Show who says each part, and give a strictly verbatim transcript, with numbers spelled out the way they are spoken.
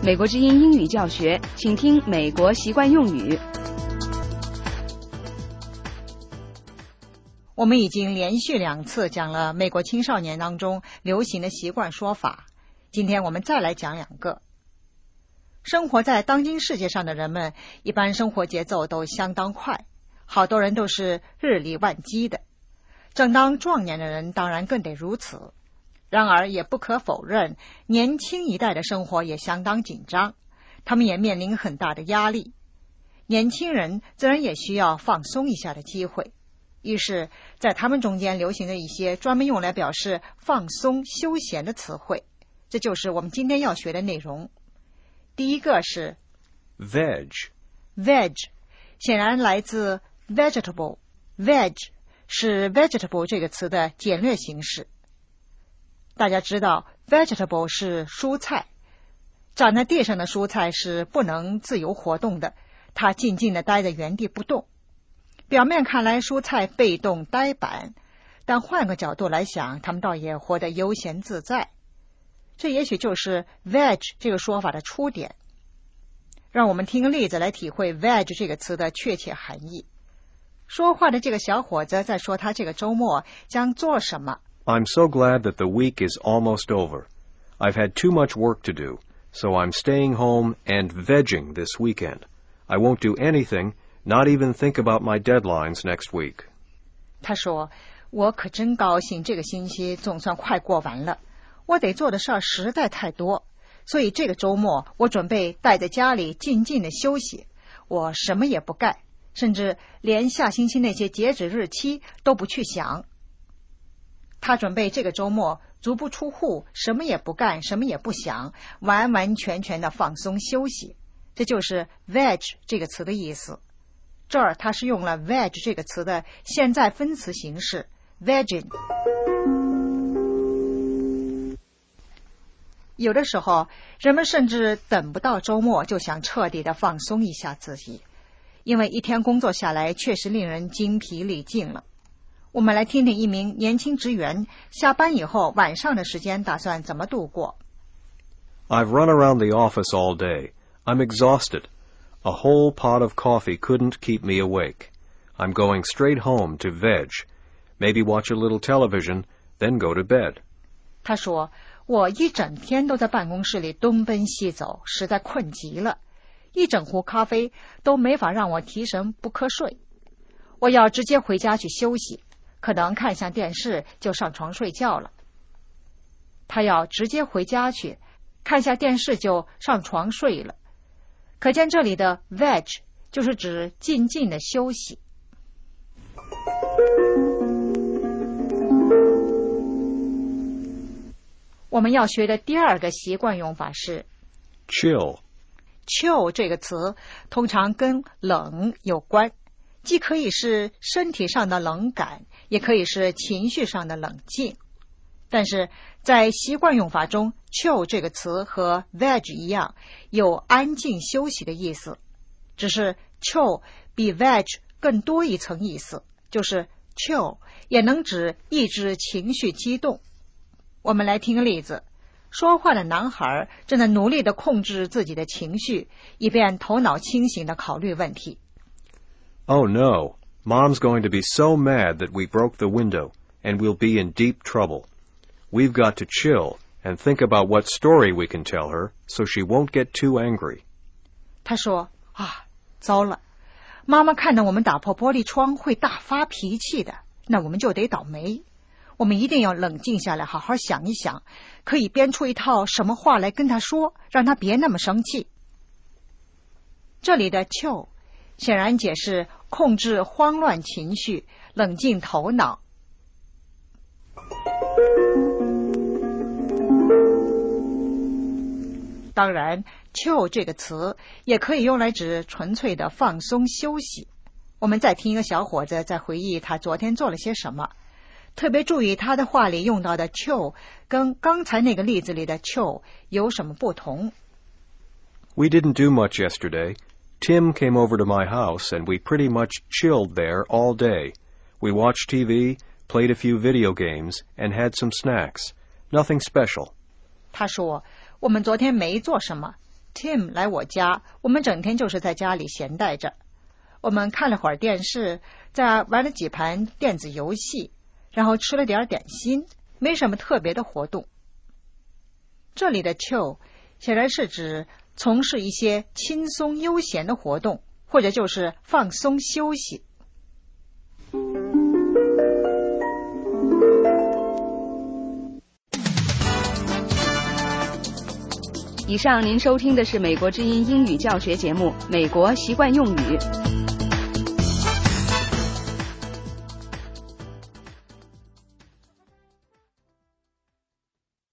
Speaker 1: 美国之音英语教学，请听美国习惯用语。
Speaker 2: 我们已经连续两次讲了美国青少年当中流行的习惯说法，今天我们再来讲两个。生活在当今世界上的人们，一般生活节奏都相当快，好多人都是日理万机的，正当壮年的人当然更得如此。然而也不可否认，年轻一代的生活也相当紧张，他们也面临很大的压力。年轻人自然也需要放松一下的机会，于是在他们中间流行的一些专门用来表示放松休闲的词汇，这就是我们今天要学的内容。第一个是
Speaker 3: veg
Speaker 2: veg 显然来自 vegetable veg 是 vegetable 这个词的简略形式。大家知道 vegetable 是蔬菜，长在地上的蔬菜是不能自由活动的，它静静地待在原地不动。表面看来蔬菜被动呆板，但换个角度来想，它们倒也活得悠闲自在。这也许就是 veg 这个说法的出点。让我们听个例子来体会 veg 这个词的确切含义。说话的这个小伙子在说他这个周末将做什么。
Speaker 3: I'm so glad that the week is almost over. I've had too much work to do, so I'm staying home and vegging this weekend. I won't do anything, not even think about my deadlines next week.
Speaker 2: 他说，我可真高兴这个星期总算快过完了，我得做的事儿实在太多，所以这个周末我准备待在家里静静的休息，我什么也不干，甚至连下星期那些截止日期都不去想。他准备这个周末足不出户，什么也不干，什么也不想，完完全全的放松休息。这就是 veg 这个词的意思。这儿他是用了 veg 这个词的现在分词形式 vegging。 有的时候人们甚至等不到周末就想彻底的放松一下自己，因为一天工作下来确实令人精疲力尽了。我们来听听一名年轻职员下班以后晚上的时间打算怎么度过。
Speaker 3: I've run around the office all day. I'm exhausted. A whole pot of coffee couldn't keep me awake. I'm going straight home to veg. Maybe watch a little television, then go to bed.
Speaker 2: 他说，我一整天都在办公室里东奔西走，实在困极了，一整壶咖啡都没法让我提神不瞌睡。我要直接回家去休息，可能看下电视就上床睡觉了。他要直接回家去，看下电视就上床睡了。可见这里的 veg 就是指静静的休息。我们要学的第二个习惯用法是
Speaker 3: chill
Speaker 2: chill 这个词通常跟冷有关，既可以是身体上的冷感，也可以是情绪上的冷静。但是在习惯用法中 chill 这个词和 veg 一样，有安静休息的意思，只是 chill 比 veg 更多一层意思，就是 chill 也能指抑制情绪激动。我们来听个例子。说话的男孩正在努力地控制自己的情绪，以便头脑清醒地考虑问题。
Speaker 3: Oh no, Mom's going to be so mad that we broke the window, and we'll be in deep trouble. We've got to chill and think about what story we can tell her so she won't get too angry.
Speaker 2: 他说，啊，糟了，妈妈看到我们打破玻璃窗会大发脾气的，那我们就得倒霉。我们一定要冷静下来，好好想一想，可以编出一套什么话来跟他说，让他别那么生气。这里的 chill 显然解释控制慌乱情绪，冷静头脑。当然 chill 这个词也可以用来指纯粹的放松休息。我们再听一个小伙子在回忆他昨天做了些什么，特别注意他的话里用到的 chill 跟刚才那个例子里的 chill 有什么不同。
Speaker 3: We didn't do much yesterday. Tim came over to my house and we pretty much chilled there all day. We watched T V, played a few video games, and had some snacks. Nothing special.
Speaker 2: 他说，我们昨天没做什么 Tim 来我家，我们整天就是在家里闲待着。我们看了会儿电视，再玩了几盘电子游戏，然后吃了点点心，没什么特别的活动。这里的 chill 显然是指从事一些轻松悠闲的活动，或者就是放松休息。
Speaker 1: 以上您收听的是美国之音英语教学节目《美国习惯用语》。